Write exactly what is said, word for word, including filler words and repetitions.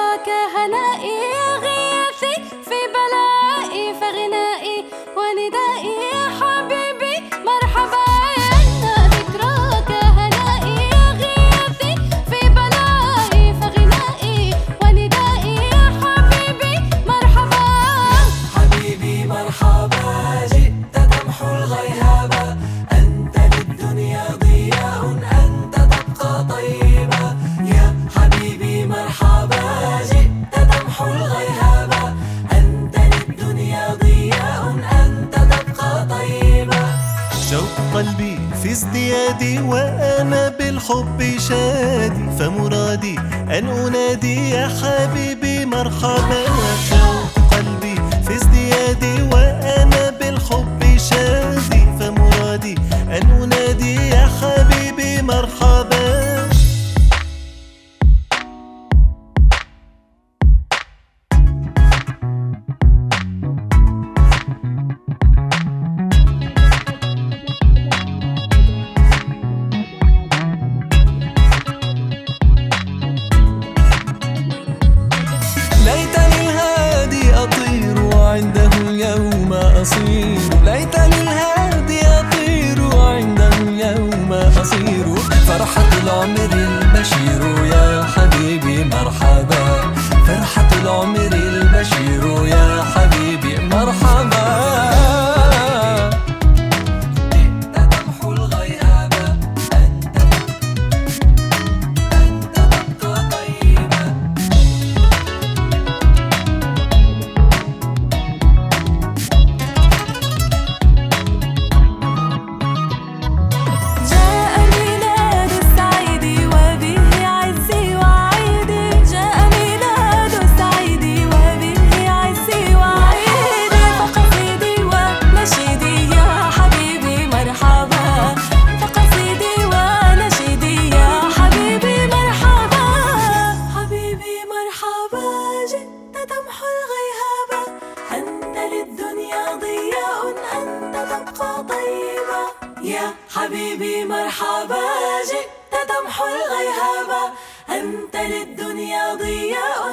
ذكراك هنائي يا غياثي في بلائي فغنائي وندائي يا حبيبي مرحبا. ذكراك هنائي يا غياثي في بلائي فغنائي وندائي يا حبيبي مرحبا. حبيبي مرحبا جئت تمحو الغيابة، أنت للدنيا ضياء أنت تبقى طيبة. يا حبيبي مرحبا جئت تمحو الغيابة، أنت للدنيا ضياء أنت تبقى طيبة. شوق قلبي في ازديادي وأنا بالحب شادي، فمرادي أن أنادي يا حبيبي مرحبا. شوق قلبي في ازديادي وأنا بالحب شادي، فمرادي أن أنادي يا حبيبي مرحبا. ليتني الهادي أطير وعنده اليوم أصير، ليتني الهادي أطير وعنده اليوم أصير. فرحة العمر البشير يا حبيبي مرحبا، فرحة العمر البشير يا حبيبي مرحبا. جئت تمحو الغيابة، أنت أنت تبقى طيبة. جاء ميلاد السعيد وبه عزي وعيدي، جاء ميلاد السعيد وبه عزي وعيدي. فقصيدي ونشيدي يا حبيبي مرحبا، فقصيدي ونشيدي يا حبيبي مرحبا. حبيبي مرحبا جئت تمحو الغيابة، أنت للدنيا ضياء أنت تبقى طيبة. يا حبيبي مرحبا جئت تمحو الغيابة، أنت للدنيا ضياء